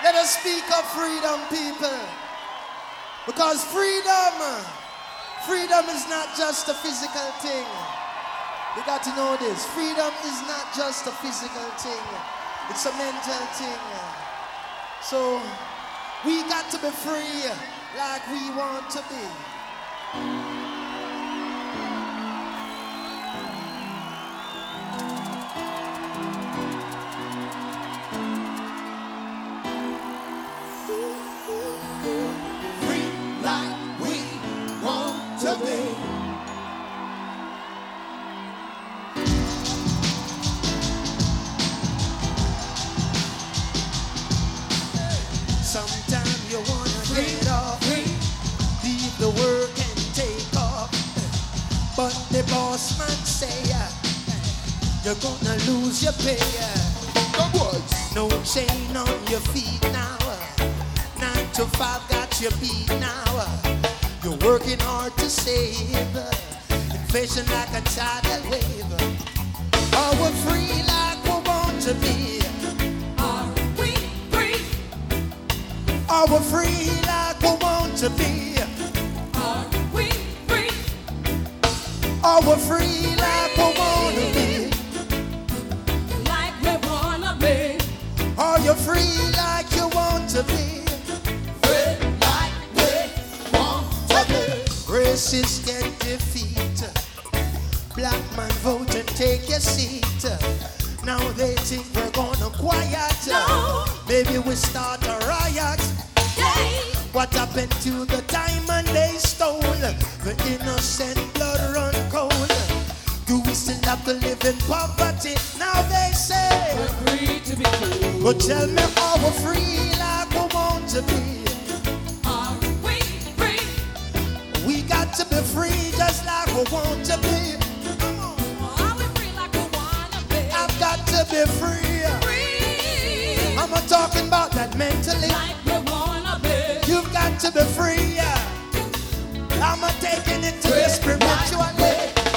Let us speak of freedom, people. Because freedom is not just a physical thing. You got to know this. Freedom is not just a physical thing. It's a mental thing. So we got to be free like we want to be. Sometimes you wanna get off, leave the work and take off. But the boss man say you're gonna lose your pay. No chain on your feet now. 9 to 5 got your beat now. You're working hard to save. Inflation like a tidal wave. Are we free like we want to be? Are we free like we want to be? Are we free? Are we free like we want to be? Like we wanna be. Are you free like you want to be? Free like we want to be. Racists get defeated. Black man vote and take your seat. Now they think we're gonna quiet. No. Maybe we start a riot. Yay. What happened to the diamond they stole? The innocent blood run cold. Do we still have to live in poverty? Now they say We're free to be cool. but tell me, are we free like we want to be? Are we free? We got to be free just like we want to be. Come on. Are we free like we wanna be? I've got to be free. Free. I'm not talking about that mentally. Like we wanna be. You've got to be free. I'm not taking it to the spiritually.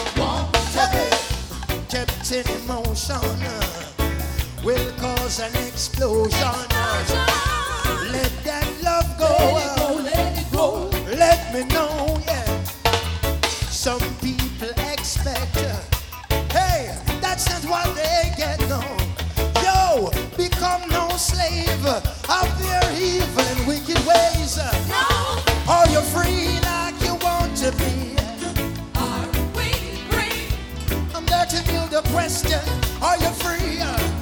Kept in emotion will cause an explosion. Let that love go. Let it go. Let me know, yeah. Some people expect, hey, that's not what they get, no. Yo, become no slave of their evil and wicked ways. No. Are you free like you want to be? Are we free? I'm asking you the question, are you free?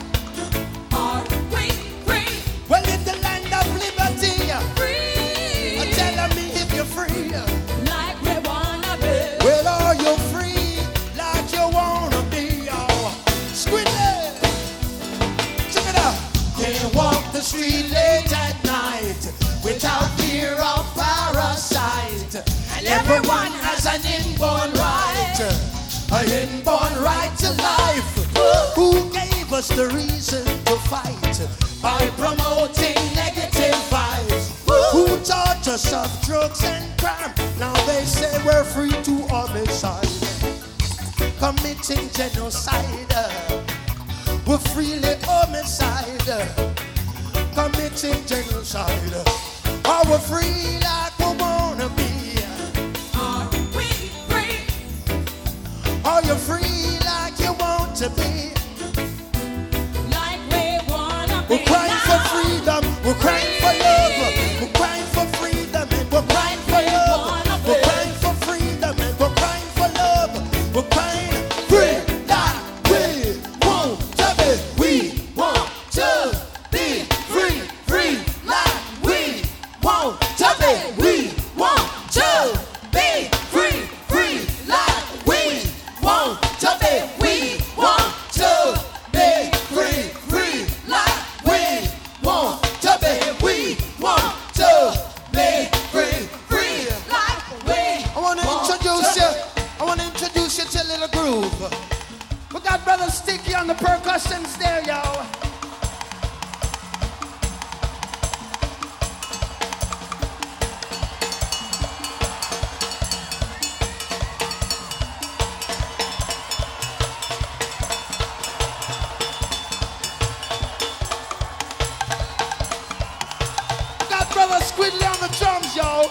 Are we free? Well, in the land of liberty, Free. tell me if you're free. Like we wanna be. Well, are you free like you wanna be? Oh, squidly. Check it out. Can't walk the street late at night without fear of parasite. And everyone has an inborn right, an inborn right to life. Who gave us the reason to fight by promoting negative vibes? Who taught us of drugs and crime? Now they say we're free to homicide, committing genocide. We're freely homicide, committing genocide. Are we free like we wanna be? Are we free? Are you free like you want to be? Like we wanna be. We're crying for now. freedom, we're crying for love, we're crying for freedom and we're crying for love. We're crying for freedom and we're crying for love. We're crying free like we want to be. We want to be free, free like we want to be. We want to be free, free like we want to be. We want to be free, free like we want to be. We Squidly on the drums, y'all.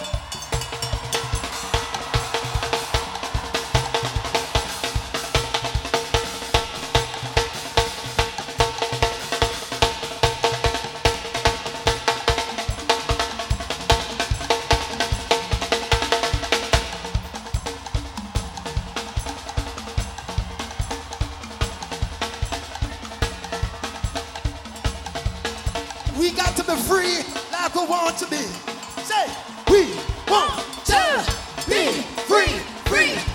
We got to be free like we want to be. Say, we want to be free, free.